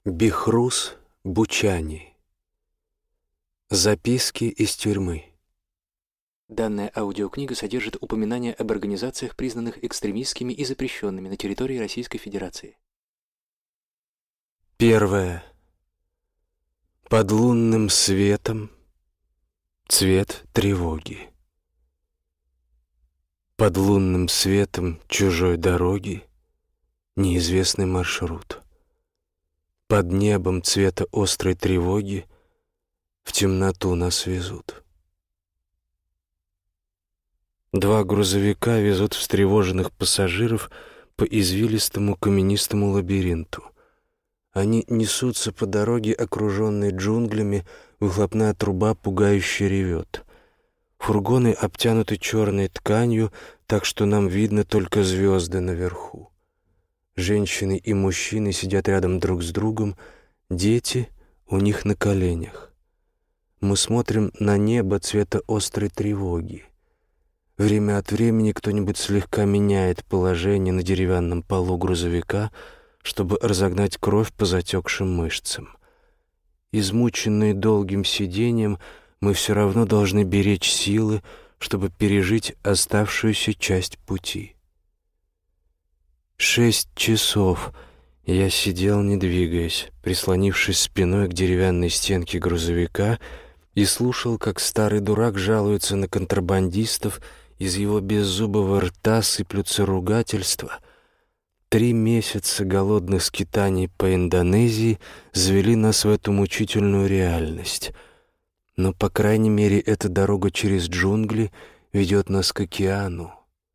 Бихрус Бучани. Записки из тюрьмы. Данная аудиокнига содержит упоминания об организациях, признанных экстремистскими и запрещенными на территории Российской Федерации. Первое. Под лунным светом цвет тревоги. Под лунным светом чужой дороги неизвестный маршрут. Под небом цвета острой тревоги в темноту нас везут. Два грузовика везут встревоженных пассажиров по извилистому каменистому лабиринту. Они несутся по дороге, окруженной джунглями, выхлопная труба пугающе ревет. Фургоны обтянуты черной тканью, так что нам видно только звезды наверху. Женщины и мужчины сидят рядом друг с другом, дети у них на коленях. Мы смотрим на небо цвета острой тревоги. Время от времени кто-нибудь слегка меняет положение на деревянном полу грузовика, чтобы разогнать кровь по затекшим мышцам. Измученные долгим сидением, мы все равно должны беречь силы, чтобы пережить оставшуюся часть пути. 6 часов я сидел, не двигаясь, прислонившись спиной к деревянной стенке грузовика, и слушал, как старый дурак жалуется на контрабандистов, из его беззубого рта сыплются ругательства. 3 месяца голодных скитаний по Индонезии завели нас в эту мучительную реальность. Но, по крайней мере, эта дорога через джунгли ведет нас к океану.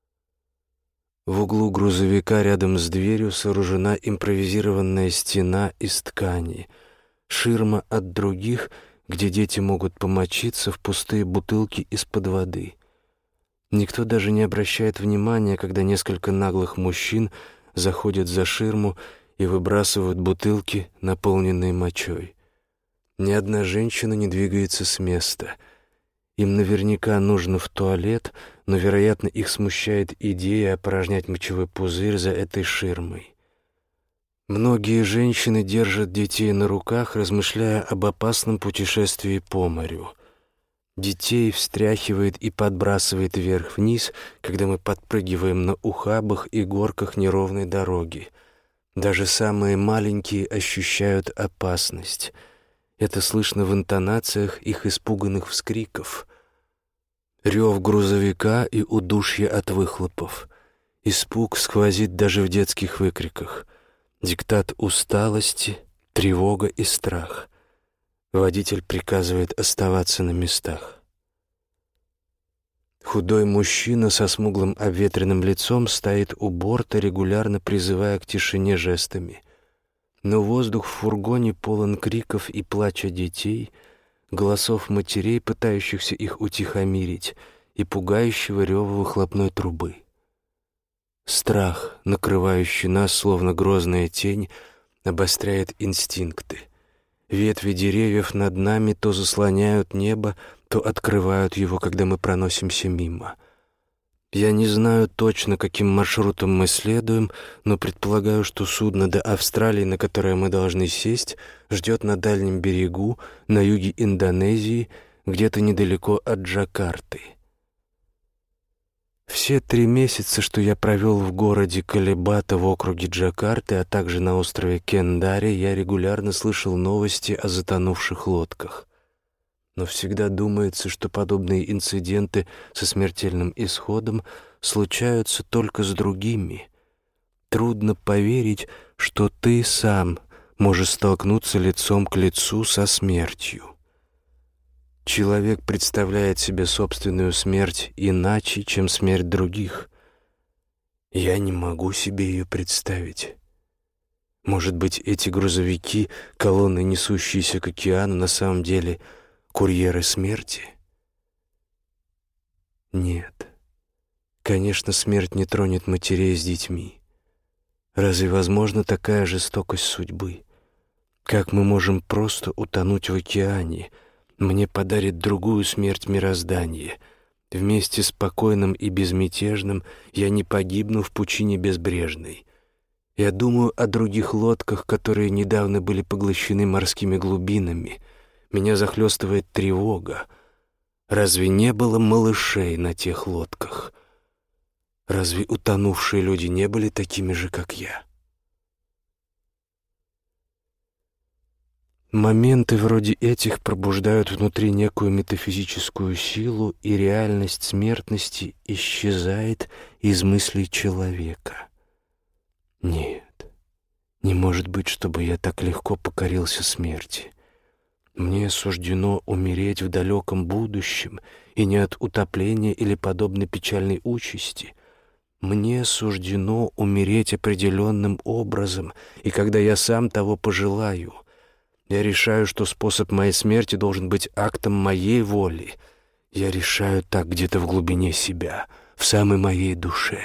В углу грузовика рядом с дверью сооружена импровизированная стена из ткани, ширма от других, где дети могут помочиться в пустые бутылки из-под воды. Никто даже не обращает внимания, когда несколько наглых мужчин заходят за ширму и выбрасывают бутылки, наполненные мочой. Ни одна женщина не двигается с места. Им наверняка нужно в туалет, но, вероятно, их смущает идея опорожнять мочевой пузырь за этой ширмой. Многие женщины держат детей на руках, размышляя об опасном путешествии по морю. Детей встряхивает и подбрасывает вверх-вниз, когда мы подпрыгиваем на ухабах и горках неровной дороги. Даже самые маленькие ощущают опасность. Это слышно в интонациях их испуганных вскриков. Рев грузовика и удушье от выхлопов. Испуг сквозит даже в детских выкриках. Диктат усталости, тревога и страх. Водитель приказывает оставаться на местах. Худой мужчина со смуглым обветренным лицом стоит у борта, регулярно призывая к тишине жестами. Но воздух в фургоне полон криков и плача детей, голосов матерей, пытающихся их утихомирить, и пугающего рева выхлопной трубы. Страх, накрывающий нас, словно грозная тень, обостряет инстинкты. Ветви деревьев над нами то заслоняют небо, то открывают его, когда мы проносимся мимо. Я не знаю точно, каким маршрутом мы следуем, но предполагаю, что судно до Австралии, на которое мы должны сесть, ждет на дальнем берегу, на юге Индонезии, где-то недалеко от Джакарты. Все 3 месяца, что я провел в городе Калибата в округе Джакарты, а также на острове Кендари, я регулярно слышал новости о затонувших лодках. Но всегда думается, что подобные инциденты со смертельным исходом случаются только с другими. Трудно поверить, что ты сам можешь столкнуться лицом к лицу со смертью. Человек представляет себе собственную смерть иначе, чем смерть других. Я не могу себе ее представить. Может быть, эти грузовики, колонны, несущиеся к океану, на самом деле курьеры смерти? Нет. Конечно, смерть не тронет матерей с детьми. Разве возможна такая жестокость судьбы? Как мы можем просто утонуть в океане? Мне подарит другую смерть мироздание. Вместе спокойным и безмятежным я не погибну в пучине безбрежной. Я думаю о других лодках, которые недавно были поглощены морскими глубинами. Меня захлестывает тревога. Разве не было малышей на тех лодках? Разве утонувшие люди не были такими же, как я? Моменты вроде этих пробуждают внутри некую метафизическую силу, и реальность смертности исчезает из мыслей человека. Нет, не может быть, чтобы я так легко покорился смерти. Мне суждено умереть в далеком будущем, и не от утопления или подобной печальной участи. Мне суждено умереть определенным образом, и когда я сам того пожелаю, я решаю, что способ моей смерти должен быть актом моей воли. Я решаю так где-то в глубине себя, в самой моей душе.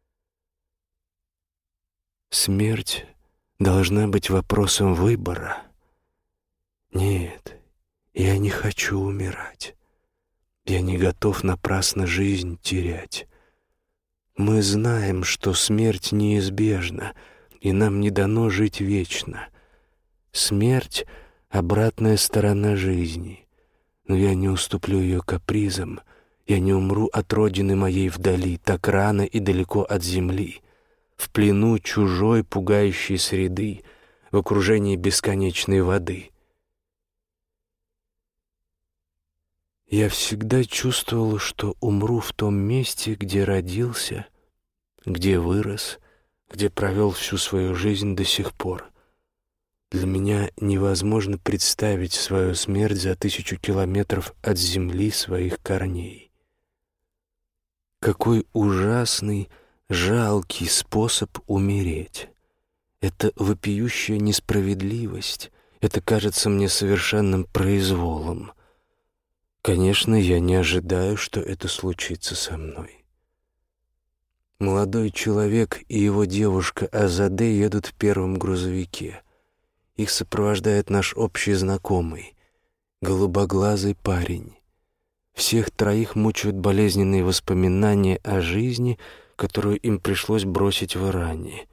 Смерть должна быть вопросом выбора. Нет, я не хочу умирать. Я не готов напрасно жизнь терять. Мы знаем, что смерть неизбежна, и нам не дано жить вечно. Смерть — обратная сторона жизни, но я не уступлю ее капризам, я не умру от родины моей вдали, так рано и далеко от земли, в плену чужой пугающей среды, в окружении бесконечной воды. Я всегда чувствовал, что умру в том месте, где родился, где вырос, где провел всю свою жизнь до сих пор. Для меня невозможно представить свою смерть за 1000 километров от земли своих корней. Какой ужасный, жалкий способ умереть! Это вопиющая несправедливость, это кажется мне совершенным произволом. Конечно, я не ожидаю, что это случится со мной. Молодой человек и его девушка Азаде едут в первом грузовике. Их сопровождает наш общий знакомый, голубоглазый парень. Всех троих мучают болезненные воспоминания о жизни, которую им пришлось бросить в Иране.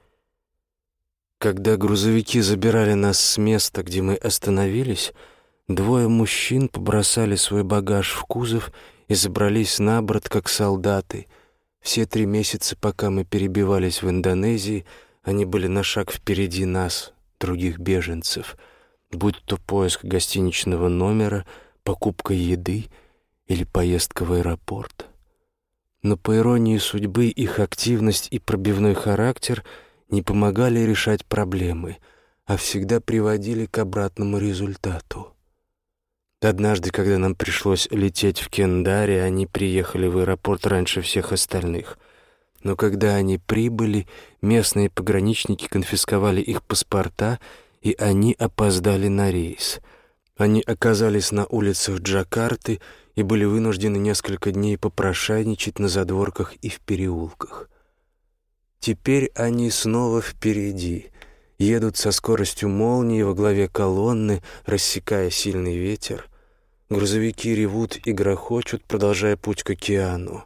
Когда грузовики забирали нас с места, где мы остановились, 2 мужчин побросали свой багаж в кузов и забрались на борт, как солдаты. Все 3 месяца, пока мы перебивались в Индонезии, они были на шаг впереди нас, других беженцев, будь то поиск гостиничного номера, покупка еды или поездка в аэропорт. Но по иронии судьбы их активность и пробивной характер не помогали решать проблемы, а всегда приводили к обратному результату. Однажды, когда нам пришлось лететь в Кендари, они приехали в аэропорт раньше всех остальных. Но когда они прибыли, местные пограничники конфисковали их паспорта, и они опоздали на рейс. Они оказались на улицах Джакарты и были вынуждены несколько дней попрошайничать на задворках и в переулках. Теперь они снова впереди, едут со скоростью молнии во главе колонны, рассекая сильный ветер. Грузовики ревут и грохочут, продолжая путь к океану.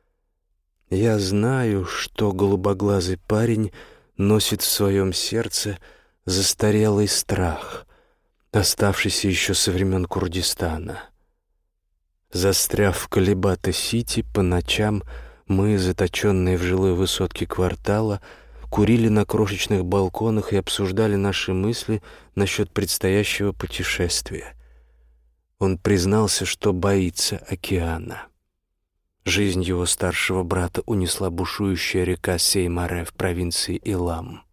Я знаю, что голубоглазый парень носит в своем сердце застарелый страх, оставшийся еще со времен Курдистана. Застряв в Калибата-Сити, по ночам мы, заточенные в жилой высотке квартала, курили на крошечных балконах и обсуждали наши мысли насчет предстоящего путешествия. Он признался, что боится океана. Жизнь его старшего брата унесла бушующая река Сеймаре в провинции Илам.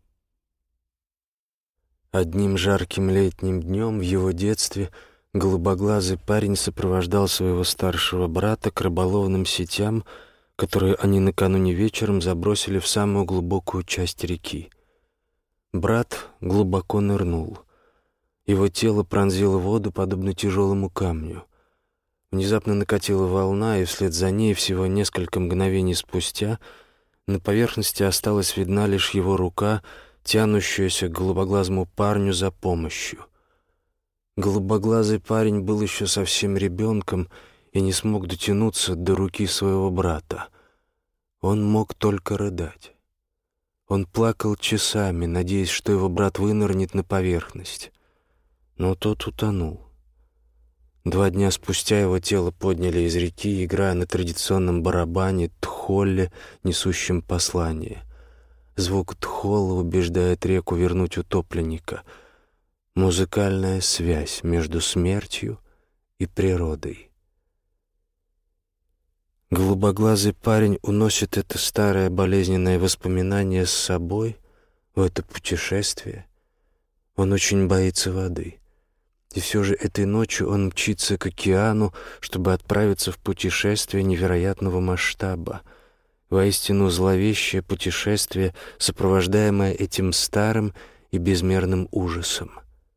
Одним жарким летним днем в его детстве голубоглазый парень сопровождал своего старшего брата к рыболовным сетям, которые они накануне вечером забросили в самую глубокую часть реки. Брат глубоко нырнул. Его тело пронзило воду, подобно тяжелому камню. Внезапно накатила волна, и вслед за ней, всего несколько мгновений спустя, на поверхности осталась видна лишь его рука, тянущаяся к голубоглазому парню за помощью. Голубоглазый парень был еще совсем ребенком и не смог дотянуться до руки своего брата. Он мог только рыдать. Он плакал часами, надеясь, что его брат вынырнет на поверхность. Но тот утонул. 2 дня спустя его тело подняли из реки, играя на традиционном барабане тхолле, несущем послание. Звук тхолла убеждает реку вернуть утопленника. Музыкальная связь между смертью и природой. Голубоглазый парень уносит это старое болезненное воспоминание с собой в это путешествие. Он очень боится воды. И все же этой ночью он мчится к океану, чтобы отправиться в путешествие невероятного масштаба. Воистину зловещее путешествие, сопровождаемое этим старым и безмерным ужасом.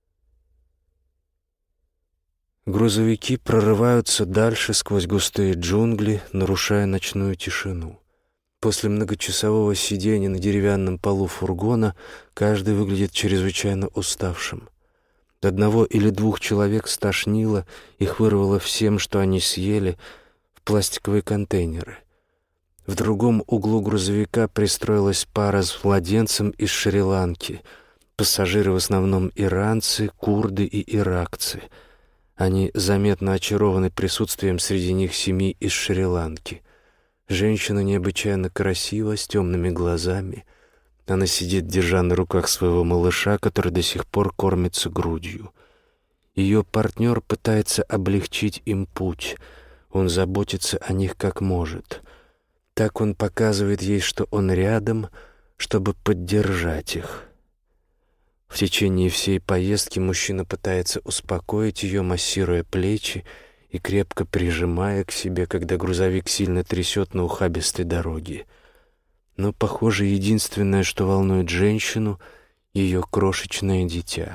Грузовики прорываются дальше сквозь густые джунгли, нарушая ночную тишину. После многочасового сидения на деревянном полу фургона каждый выглядит чрезвычайно уставшим. 1 или 2 человек стошнило, их вырвало всем, что они съели, в пластиковые контейнеры. В другом углу грузовика пристроилась пара с младенцем из Шри-Ланки. Пассажиры в основном иранцы, курды и иракцы. Они заметно очарованы присутствием среди них семьи из Шри-Ланки. Женщина необычайно красива, с темными глазами. Она сидит, держа на руках своего малыша, который до сих пор кормится грудью. Ее партнер пытается облегчить им путь. Он заботится о них как может. Так он показывает ей, что он рядом, чтобы поддержать их. В течение всей поездки мужчина пытается успокоить ее, массируя плечи и крепко прижимая к себе, когда грузовик сильно трясет на ухабистой дороге. Но, похоже, единственное, что волнует женщину — ее крошечное дитя.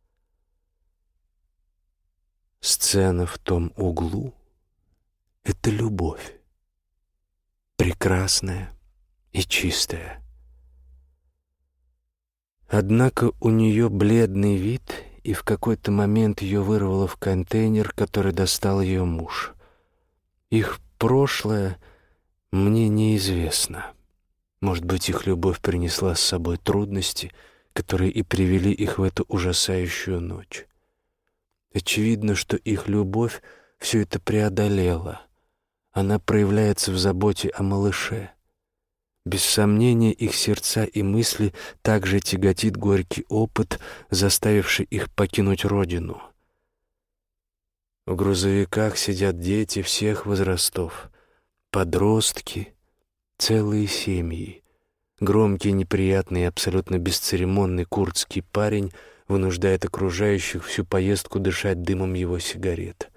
Сцена в том углу — это любовь, прекрасная и чистая. Однако у нее бледный вид, и в какой-то момент ее вырвало в контейнер, который достал ее муж. Их прошлое мне неизвестно. Может быть, их любовь принесла с собой трудности, которые и привели их в эту ужасающую ночь. Очевидно, что их любовь все это преодолела. Она проявляется в заботе о малыше. Без сомнения, их сердца и мысли также тяготит горький опыт, заставивший их покинуть родину. В грузовиках сидят дети всех возрастов, подростки, целые семьи. Громкий, неприятный и абсолютно бесцеремонный курдский парень вынуждает окружающих всю поездку дышать дымом его сигарет.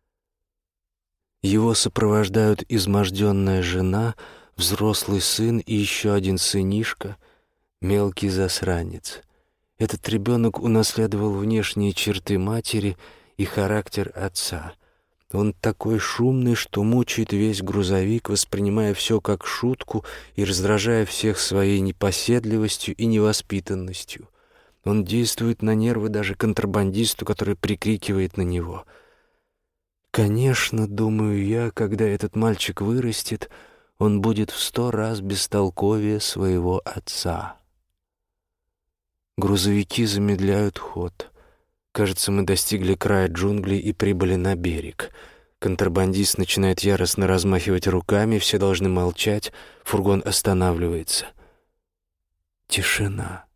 Его сопровождают изможденная жена, взрослый сын и еще один сынишка, мелкий засранец. Этот ребенок унаследовал внешние черты матери и характер отца. Он такой шумный, что мучает весь грузовик, воспринимая все как шутку и раздражая всех своей непоседливостью и невоспитанностью. Он действует на нервы даже контрабандисту, который прикрикивает на него. Конечно, думаю я, когда этот мальчик вырастет, он будет в 100 раз бестолковее своего отца. Грузовики замедляют ход. Кажется, мы достигли края джунглей и прибыли на берег. Контрабандист начинает яростно размахивать руками, все должны молчать, фургон останавливается. Тишина.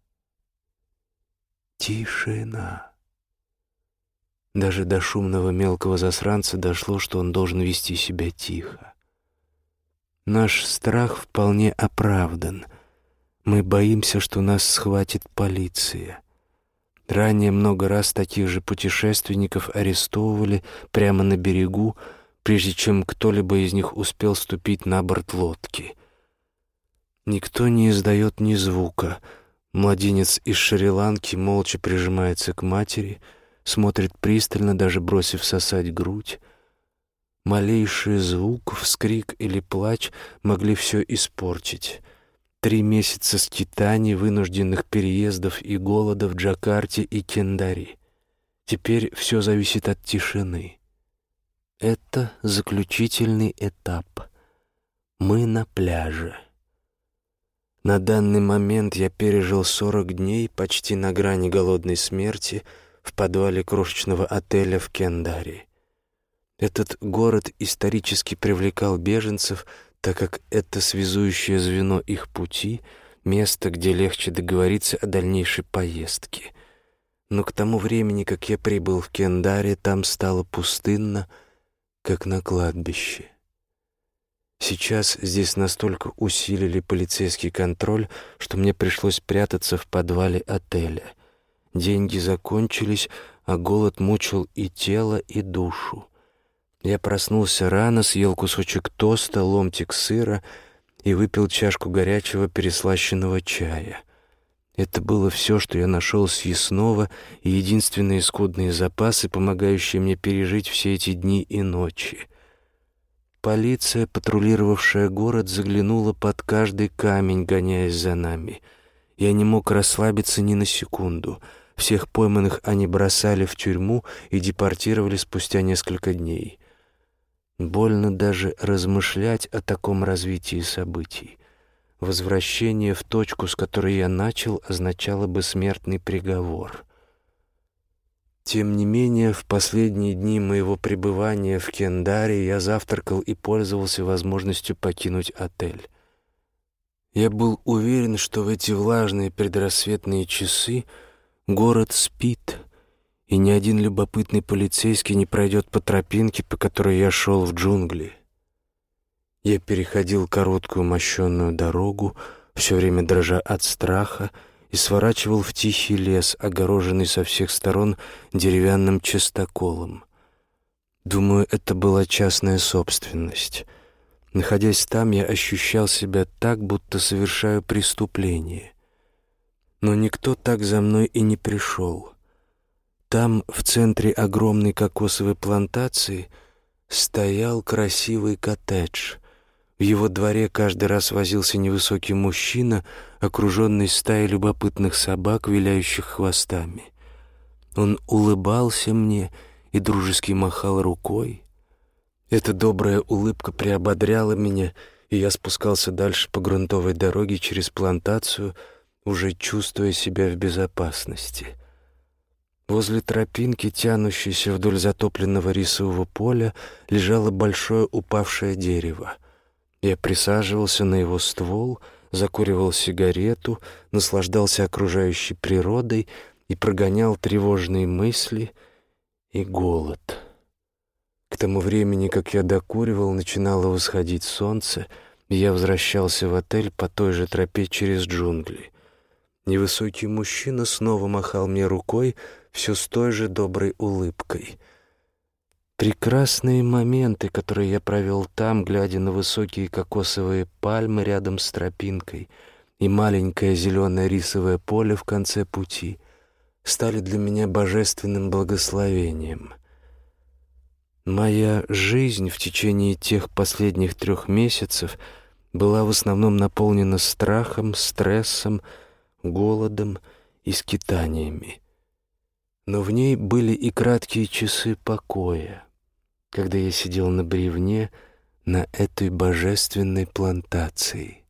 Тишина. Даже до шумного мелкого засранца дошло, что он должен вести себя тихо. Наш страх вполне оправдан. Мы боимся, что нас схватит полиция. Ранее много раз таких же путешественников арестовывали прямо на берегу, прежде чем кто-либо из них успел ступить на борт лодки. Никто не издает ни звука. Младенец из Шри-Ланки молча прижимается к матери, смотрит пристально, даже бросив сосать грудь. Малейший звук, вскрик или плач могли все испортить. 3 месяца скитаний, вынужденных переездов и голода в Джакарте и Кендари. Теперь все зависит от тишины. Это заключительный этап. Мы на пляже. На данный момент я пережил 40 дней почти на грани голодной смерти в подвале крошечного отеля в Кендари. Этот город исторически привлекал беженцев, так как это связующее звено их пути, место, где легче договориться о дальнейшей поездке. Но к тому времени, как я прибыл в Кендари, там стало пустынно, как на кладбище. Сейчас здесь настолько усилили полицейский контроль, что мне пришлось прятаться в подвале отеля. Деньги закончились, а голод мучил и тело, и душу. Я проснулся рано, съел кусочек тоста, ломтик сыра и выпил чашку горячего переслащенного чая. Это было все, что я нашел съестного, и единственные скудные запасы, помогающие мне пережить все эти дни и ночи. Полиция, патрулировавшая город, заглянула под каждый камень, гоняясь за нами. Я не мог расслабиться ни на секунду. Всех пойманных они бросали в тюрьму и депортировали спустя несколько дней. Больно даже размышлять о таком развитии событий. Возвращение в точку, с которой я начал, означало бы смертный приговор. Тем не менее, в последние дни моего пребывания в Кендари я завтракал и пользовался возможностью покинуть отель. Я был уверен, что в эти влажные предрассветные часы город спит, и ни один любопытный полицейский не пройдет по тропинке, по которой я шел в джунгли. Я переходил короткую мощенную дорогу, все время дрожа от страха, и сворачивал в тихий лес, огороженный со всех сторон деревянным частоколом. Думаю, это была частная собственность. Находясь там, я ощущал себя так, будто совершаю преступление. Но никто так за мной и не пришел. Там, в центре огромной кокосовой плантации, стоял красивый коттедж. В его дворе каждый раз возился невысокий мужчина, окруженный стаей любопытных собак, виляющих хвостами. Он улыбался мне и дружески махал рукой. Эта добрая улыбка приободряла меня, и я спускался дальше по грунтовой дороге через плантацию, уже чувствуя себя в безопасности. Возле тропинки, тянущейся вдоль затопленного рисового поля, лежало большое упавшее дерево. Я присаживался на его ствол, закуривал сигарету, наслаждался окружающей природой и прогонял тревожные мысли и голод. К тому времени, как я докуривал, начинало восходить солнце, и я возвращался в отель по той же тропе через джунгли. Невысокий мужчина снова махал мне рукой, все с той же доброй улыбкой. Прекрасные моменты, которые я провел там, глядя на высокие кокосовые пальмы рядом с тропинкой и маленькое зеленое рисовое поле в конце пути, стали для меня божественным благословением. Моя жизнь в течение тех последних 3 месяцев была в основном наполнена страхом, стрессом, голодом и скитаниями. Но в ней были и краткие часы покоя, когда я сидел на бревне на этой божественной плантации.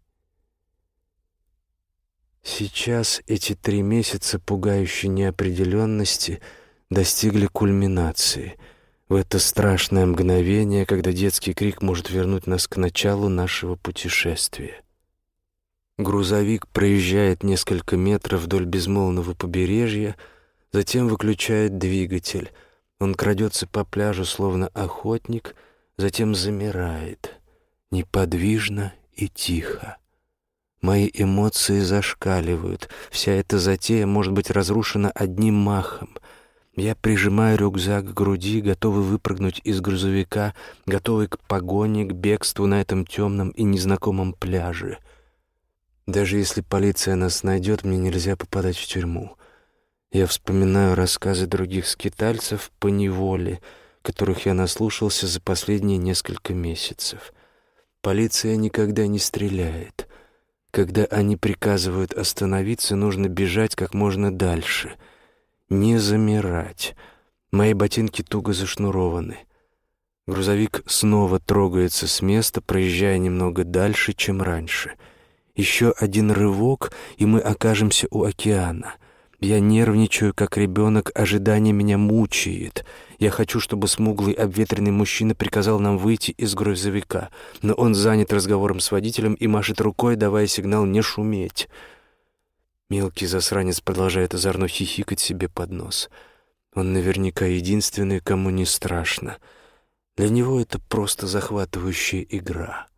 Сейчас эти 3 месяца пугающей неопределенности достигли кульминации, в это страшное мгновение, когда детский крик может вернуть нас к началу нашего путешествия. Грузовик проезжает несколько метров вдоль безмолвного побережья, затем выключает двигатель. Он крадется по пляжу, словно охотник, затем замирает, неподвижно и тихо. Мои эмоции зашкаливают. Вся эта затея может быть разрушена одним махом. Я прижимаю рюкзак к груди, готовый выпрыгнуть из грузовика, готовый к погоне, к бегству на этом темном и незнакомом пляже. Даже если полиция нас найдет, мне нельзя попадать в тюрьму. Я вспоминаю рассказы других скитальцев по неволе, которых я наслушался за последние несколько месяцев. Полиция никогда не стреляет. Когда они приказывают остановиться, нужно бежать как можно дальше. Не замирать. Мои ботинки туго зашнурованы. Грузовик снова трогается с места, проезжая немного дальше, чем раньше. Еще один рывок, и мы окажемся у океана. Я нервничаю, как ребенок, ожидание меня мучает. Я хочу, чтобы смуглый обветренный мужчина приказал нам выйти из грузовика, но он занят разговором с водителем и машет рукой, давая сигнал не шуметь. Мелкий засранец продолжает озорно хихикать себе под нос. Он наверняка единственный, кому не страшно. Для него это просто захватывающая игра.